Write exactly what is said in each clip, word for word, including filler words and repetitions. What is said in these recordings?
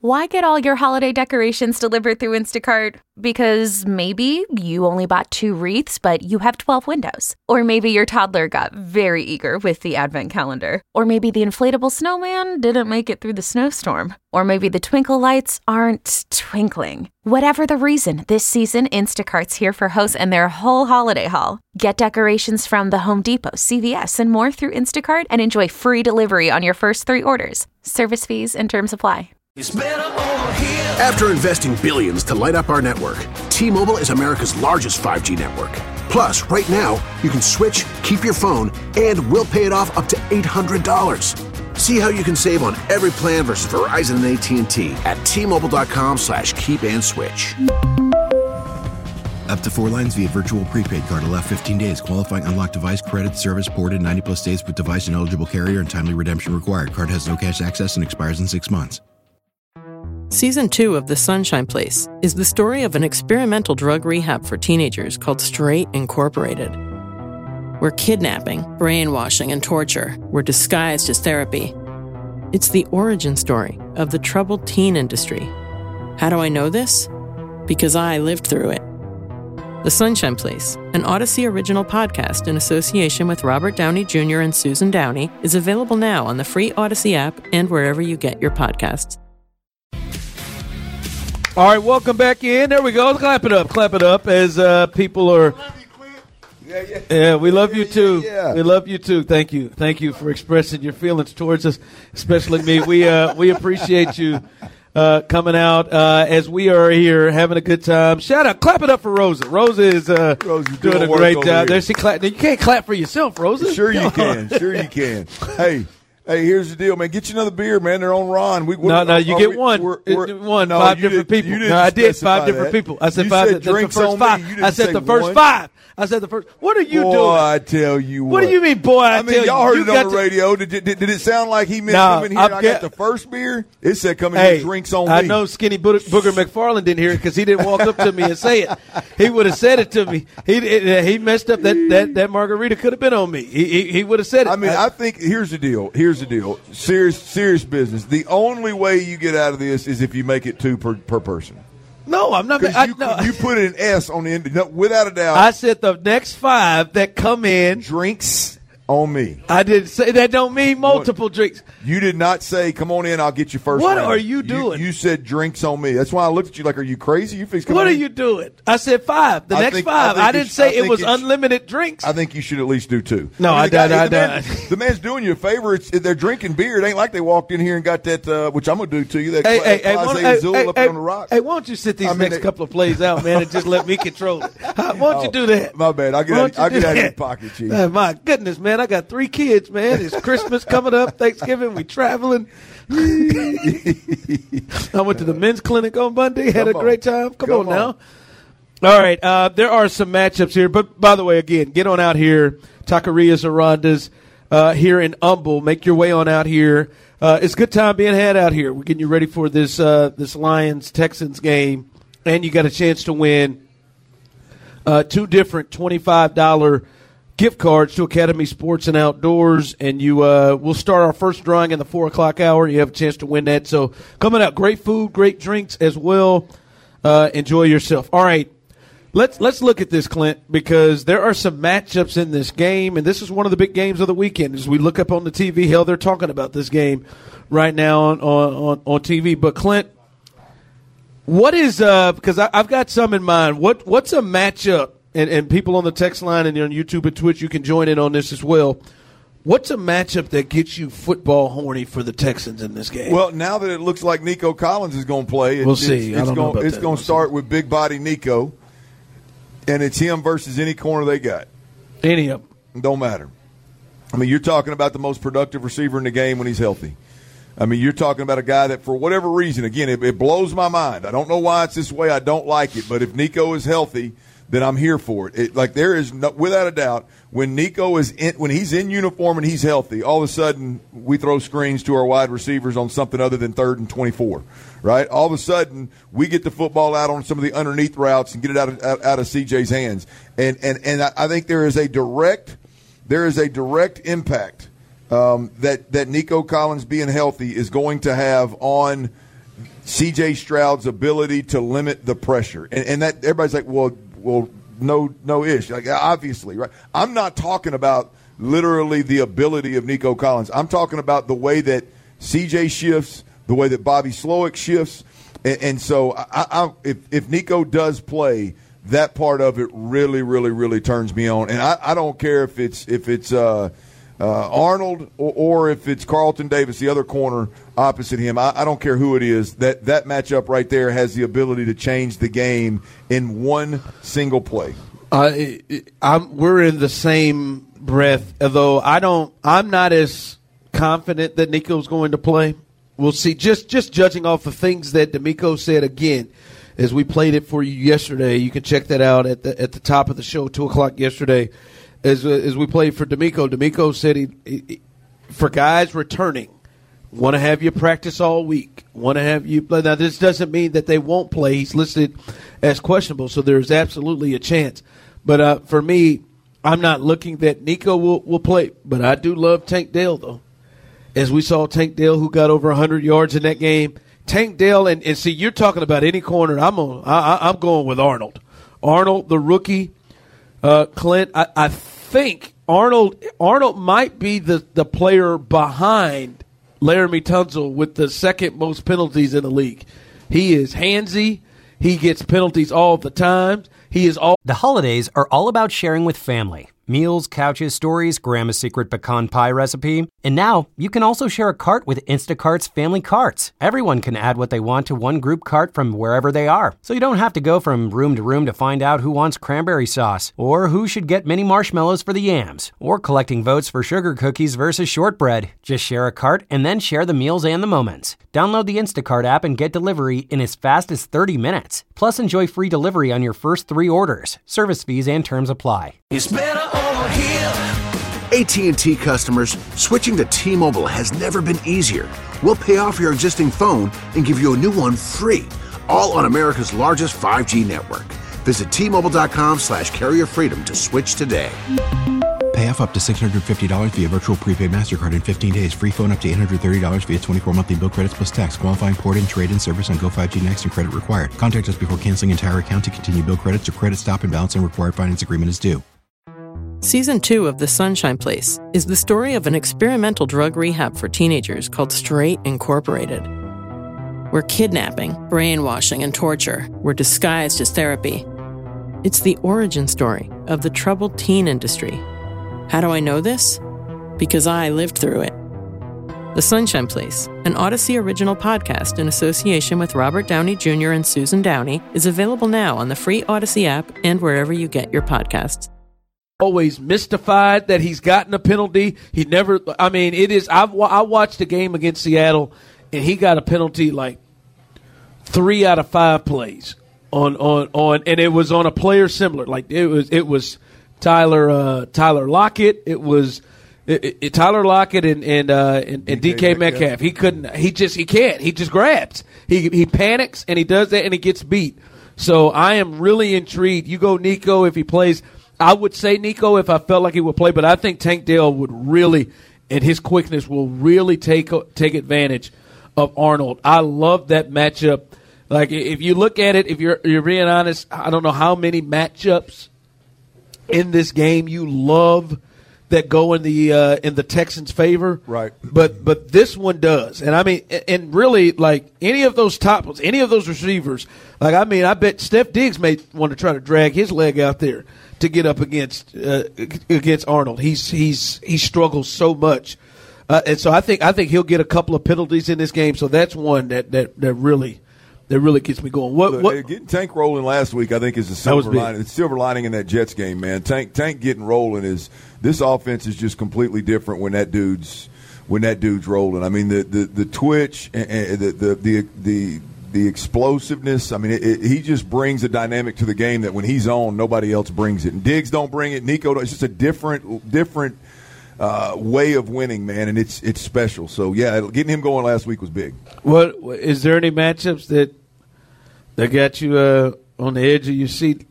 Why get all your holiday decorations delivered through Instacart? Because maybe you only bought two wreaths, but you have twelve windows. Or maybe your toddler got very eager with the advent calendar. Or maybe the inflatable snowman didn't make it through the snowstorm. Or maybe the twinkle lights aren't twinkling. Whatever the reason, this season, Instacart's here for hosts and their whole holiday haul. Get decorations from the Home Depot, C V S, and more through Instacart and enjoy free delivery on your first three orders. Service fees and terms apply. After investing billions to light up our network, T-Mobile is America's largest five G network. Plus, right now, you can switch, keep your phone, and we'll pay it off up to eight hundred dollars. See how you can save on every plan versus Verizon and A T and T at T-Mobile.com slash keep and switch. Up to four lines via virtual prepaid card. Allow fifteen days. Qualifying unlocked device credit service ported ninety plus days with device and eligible carrier and timely redemption required. Card has no cash access and expires in six months. Season two of The Sunshine Place is the story of an experimental drug rehab for teenagers called Straight Incorporated, where kidnapping, brainwashing, and torture were disguised as therapy. It's the origin story of the troubled teen industry. How do I know this? Because I lived through it. The Sunshine Place, an Odyssey original podcast in association with Robert Downey Junior and Susan Downey, is available now on the free Odyssey app and wherever you get your podcasts. All right, welcome back in. There we go. Clap it up. Clap it up as uh, people are. Yeah, yeah. Yeah, we love you too. Yeah, yeah. We love you too. Thank you. Thank you for expressing your feelings towards us, especially me. We uh, we appreciate you uh, coming out uh, as we are here having a good time. Shout out. Clap it up for Rosa. Rosa is uh, Rosa's doing, doing a great work job. over There here. she clap. You can't clap for yourself, Rosa. Sure you can. Sure you can. Hey. Hey, here's the deal, man. Get you another beer, man. They're on Ron. We, No, no, you get we, one. We're, It- we're, one, no, five you different did- people. you didn't No, I did specify five different that. people. I said You five. said That's the drinks first on five. me. You I didn't said say the first one. five. I said the first. What are you boy, doing? I tell you what. What do you mean, boy? I, I mean, tell y'all you, heard you it got on the to- radio. Did, did, did it sound like he meant Nah, come in here I'm and I get- got the first beer? It said come in Hey, here, drinks on I me. know Skinny Bo- Booger McFarland didn't hear it because he didn't walk up to me and say it. He would have said it to me. He he messed up. That that, that margarita could have been on me. He he, he would have said it. I mean, I think here's the deal. Here's the deal. Serious, serious business. The only way you get out of this is if you make it two per, per person. no, I'm not. Because I, you, no. you put an S on the end, no, without a doubt. I said the next five that come in. drinks on me. I didn't say that. Don't mean multiple drinks. You did not say, "Come on in, I'll get you first." What round. are you doing? You, you said drinks on me. That's why I looked at you like, "Are you crazy? You fix come What on are in." you doing? I said five. The I next think- five. I I, think didn't it sh- say I it think was it sh- unlimited drinks. I think you should at least do two. No, I mean, the did- guy- I the man- did. The man's doing you a favor. It's, they're drinking beer. It ain't like they walked in here and got that, uh, which I'm gonna do to you. That Hey, Cla- hey, hey, Clase why- hey, Azul hey, up hey, on the rock. hey, why don't you sit these I mean, next they- couple of plays out, man, and just let me control it? Why don't you do that? Oh, my bad. I'll get Why out- don't you I'll do get out of your that? pocket, Chief. Man, my goodness, man, I got three kids, man. It's Christmas coming up, Thanksgiving, we traveling. I went to the men's clinic on Monday, had Come a on. great time. Come, Come on, on. now. All right, uh, there are some matchups here, but by the way, again, get on out here, Taquerias Arandas uh, here in Humble. Make your way on out here. Uh, it's a good time being had out here. We're getting you ready for this uh, this Lions Texans game, and you got a chance to win uh, two different twenty-five dollars gift cards to Academy Sports and Outdoors, and you uh, we'll start our first drawing in the four o'clock hour. You have a chance to win that. So coming out, great food, great drinks as well. Uh, enjoy yourself. All right. Let's let's look at this, Clint, because there are some matchups in this game, and this is one of the big games of the weekend. As we look up on the T V, hell, they're talking about this game right now on on, on T V. But Clint, what is uh? Because I, I've got some in mind. What what's a matchup? And and people on the text line and on YouTube and Twitch, you can join in on this as well. What's a matchup that gets you football horny for the Texans in this game? Well, now that it looks like Nico Collins is going to play, it, We'll see. It's, I it's don't know going, about it's that. going We'll to start see. with big body Nico, and it's him versus any corner they got. Any of them. Don't matter. I mean, you're talking about the most productive receiver in the game when he's healthy. I mean, you're talking about a guy that, for whatever reason, again, it, it blows my mind. I don't know why it's this way. I don't like it. But if Nico is healthy, then I'm here for it. it like there is, no, without a doubt, when Nico is in, when he's in uniform and he's healthy, all of a sudden we throw screens to our wide receivers on something other than third and twenty-four, right? All of a sudden we get the football out on some of the underneath routes and get it out of, out, out of C J's hands. And and and I think there is a direct there is a direct impact um, that that Nico Collins being healthy is going to have on C J Stroud's ability to limit the pressure. And, and that everybody's like, well, well, no, no ish. Like, obviously, right? I'm not talking about literally the ability of Nico Collins. I'm talking about the way that C J shifts, the way that Bobby Slowick shifts. And, and so I, I, if, if Nico does play, that part of it really, really, really turns me on. And I, I don't care if it's if it's uh, uh, Arnold or, or if it's Carlton Davis, the other corner opposite him. I, I don't care who it is. That that matchup right there has the ability to change the game in one single play. Uh, I'm, we're in the same breath, although I don't. I'm not as confident that Nico's going to play. We'll see. Just just judging off the things that D'Amico said again, as we played it for you yesterday. You can check that out at the at the top of the show, two o'clock yesterday. As as we played for D'Amico, D'Amico said he, he for guys returning, want to have you practice all week. Want to have you play. Now this doesn't mean that they won't play. He's listed as questionable, so there's absolutely a chance. But uh, for me, I'm not looking that Nico will, will play. But I do love Tank Dell, though. As we saw Tank Dell, who got over one hundred yards in that game. Tank Dell, and, and see, you're talking about any corner. I'm on, I, I'm going with Arnold. Arnold, the rookie. Uh, Clint, I, I think Arnold Arnold might be the, the player behind Laramie Tunsil with the second most penalties in the league. He is handsy. He gets penalties all the time. He is all. The holidays are all about sharing with family. Meals, couches, stories, Grandma's secret pecan pie recipe. And now you can also share a cart with Instacart's Family Carts. Everyone can add what they want to one group cart from wherever they are. So you don't have to go from room to room to find out who wants cranberry sauce, or who should get mini marshmallows for the yams, or collecting votes for sugar cookies versus shortbread. Just share a cart and then share the meals and the moments. Download the Instacart app and get delivery in as fast as thirty minutes. Plus, enjoy free delivery on your first three orders. Service fees and terms apply. It's better over here. A T and T customers, switching to T-Mobile has never been easier. We'll pay off your existing phone and give you a new one free, all on America's largest five G network. Visit T-Mobile.com slash carrier freedom to switch today. Pay off up to six hundred fifty dollars via virtual prepaid MasterCard in fifteen days. Free phone up to eight hundred thirty dollars via twenty-four monthly bill credits plus tax. Qualifying port-in, trade-in service on Go five G Next and credit required. Contact us before canceling entire account to continue bill credits or credit stop and balance and required finance agreement is due. Season two of The Sunshine Place is the story of an experimental drug rehab for teenagers called Straight Incorporated, where kidnapping, brainwashing, and torture were disguised as therapy. It's the origin story of the troubled teen industry. How do I know this? Because I lived through it. The Sunshine Place, an Odyssey original podcast in association with Robert Downey Junior and Susan Downey, is available now on the free Odyssey app and wherever you get your podcasts. Always mystified that he's gotten a penalty. He never, I mean, it is, I've, I watched a game against Seattle, and he got a penalty like three out of five plays on, on, on, and it was on a player similar. Like it was, it was Tyler, uh, Tyler Lockett. It was it, it, Tyler Lockett and, and, uh, and, and D K Metcalf. Metcalf. He couldn't, he just, he can't, he just grabs. He, he panics and he does that and he gets beat. So I am really intrigued. You go Nico if he plays. I would say Nico if I felt like he would play, but I think Tank Dell would really, and his quickness will really take take advantage of Arnold. I love that matchup. Like if you look at it, if you're you're being honest, I don't know how many matchups in this game you love that go in the uh, in the Texans' favor, right? But but this one does, and I mean, and really, like any of those top ones, any of those receivers, like I mean, I bet Steph Diggs may want to try to drag his leg out there to get up against uh, against Arnold. He's he's he struggles so much, uh, and so I think I think he'll get a couple of penalties in this game. So that's one that that, that really. That really gets me going. What, what getting Tank rolling last week, I think, is the silver lining. The silver lining in that Jets game, man. Tank Tank getting rolling is this offense is just completely different when that dude's when that dude's rolling. I mean, the the, the twitch, and the, the the the the explosiveness. I mean, it, it, he just brings a dynamic to the game that when he's on, nobody else brings it. And Diggs don't bring it. Nico, it's just a different different. Uh, way of winning, man, and it's it's special. So yeah, getting him going last week was big. What is there any matchups that that got you uh, on the edge of your seat?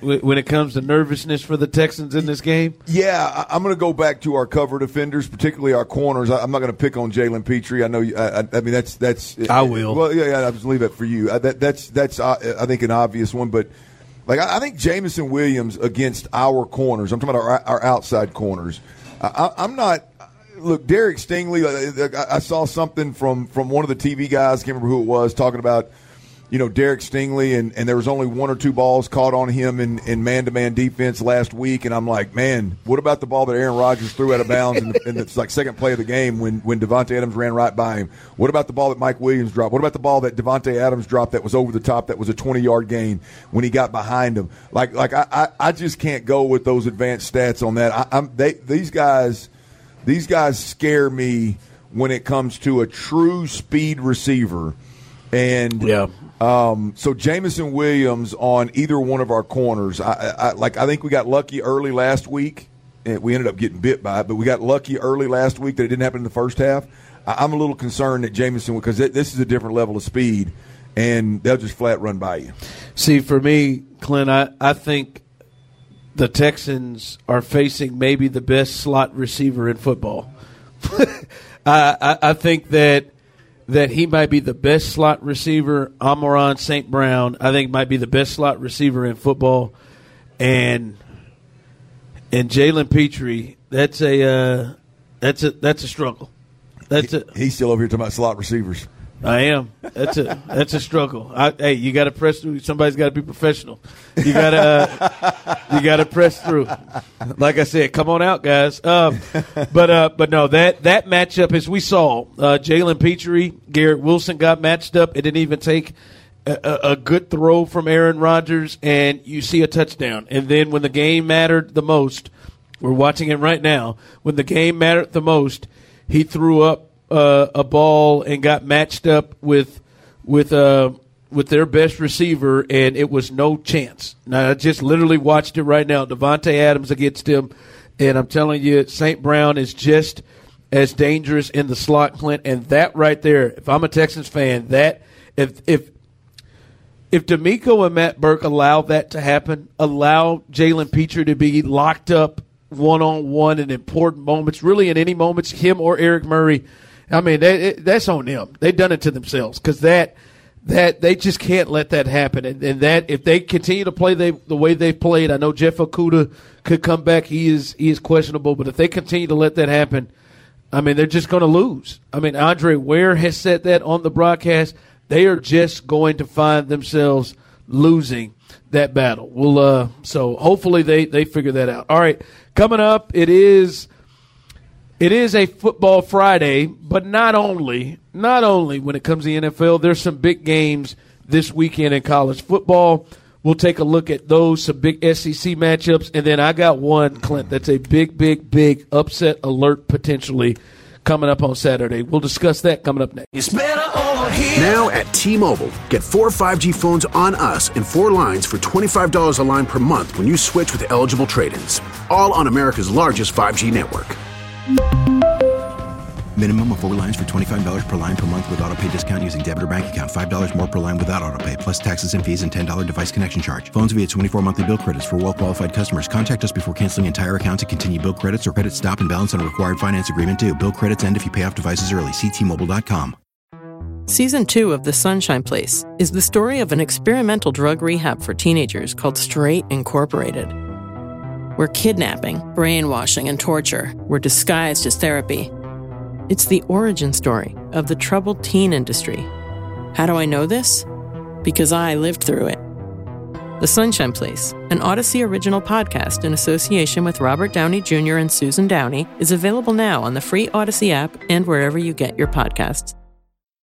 when it comes to nervousness for the Texans in this game? Yeah, I'm going to go back to our cover defenders, particularly our corners. I'm not going to pick on Jalen Petrie. I know. You, I, I mean, that's that's. I will. Well, yeah, yeah. I'll just leave it for you. That, that's that's uh, I think an obvious one, but like I, I think Jameson Williams against our corners. I'm talking about our, our outside corners. I, I'm not. Look, Derek Stingley. I, I saw something from from one of the T V guys. Can't remember who it was, talking about, you know, Derek Stingley, and, and there was only one or two balls caught on him in, in man-to-man defense last week, and I'm like, man, what about the ball that Aaron Rodgers threw out of bounds in the, in the like second play of the game when, when Devontae Adams ran right by him? What about the ball that Mike Williams dropped? What about the ball that Devontae Adams dropped that was over the top, that was a twenty-yard gain when he got behind him? Like, like I, I, I just can't go with those advanced stats on that. I, I'm they these guys, these guys scare me when it comes to a true speed receiver, and yeah. Um, so Jameson Williams on either one of our corners, I, I like. I think we got lucky early last week, and we ended up getting bit by it. But we got lucky early last week that it didn't happen in the first half. I, I'm a little concerned that Jameson, because this is a different level of speed, and they'll just flat run by you. See, for me, Clint, I, I think the Texans are facing maybe the best slot receiver in football. I, I, I think that. that he might be the best slot receiver. Amon-Ra Saint Brown, I think, might be the best slot receiver in football. And and Jalen Petrie, that's a uh, that's a that's a struggle. That's he, a, he's still over here talking about slot receivers. I am. That's a that's a struggle. I, hey, you got to press through. Somebody's got to be professional. You got to uh, you got to press through. Like I said, come on out, guys. Um, but uh, but no, that that matchup, as we saw, uh, Jalen Petrie, Garrett Wilson got matched up. It didn't even take a, a good throw from Aaron Rodgers, and you see a touchdown. And then when the game mattered the most, we're watching it right now. When the game mattered the most, he threw up Uh, a ball and got matched up with with uh, with their best receiver, and it was no chance. Now, I just literally watched it right now. Devontae Adams against him, and I'm telling you, Saint Brown is just as dangerous in the slot, Clint. And that right there, if I'm a Texans fan, that if if if D'Amico and Matt Burke allow that to happen, allow Jalen Petrie to be locked up one-on-one in important moments, really in any moments, him or Eric Murray, I mean, they, it, that's on them. They've done it to themselves, because that that they just can't let that happen. And, and that if they continue to play they, the way they've played, I know Jeff Okudah could come back. He is he is questionable, but if they continue to let that happen, I mean, they're just going to lose. I mean, Andre Ware has said that on the broadcast. They are just going to find themselves losing that battle. We'll uh, so hopefully they they figure that out. All right, coming up, it is. It is a football Friday, but not only, not only when it comes to the N F L, there's some big games this weekend in college football. We'll take a look at those, some big S E C matchups, and then I got one, Clint, that's a big, big, big upset alert potentially coming up on Saturday. We'll discuss that coming up next. It's better over here. Now at T-Mobile, get four five G phones on us and four lines for twenty-five dollars a line per month when you switch with eligible trade-ins. All on America's largest five G network. Minimum of four lines for twenty-five dollars per line per month with auto pay discount using debit or bank account. five dollars more per line without auto pay, plus taxes and fees and ten dollars device connection charge. Phones via twenty-four monthly bill credits for well-qualified customers. Contact us before canceling entire account to continue bill credits or credit stop and balance on a required finance agreement due. Bill credits end if you pay off devices early. See T Mobile dot com. Season two of The Sunshine Place is the story of an experimental drug rehab for teenagers called Straight Incorporated, where kidnapping, brainwashing, and torture were disguised as therapy. It's the origin story of the troubled teen industry. How do I know this? Because I lived through it. The Sunshine Place, an Odyssey original podcast in association with Robert Downey Junior and Susan Downey, is available now on the free Odyssey app and wherever you get your podcasts.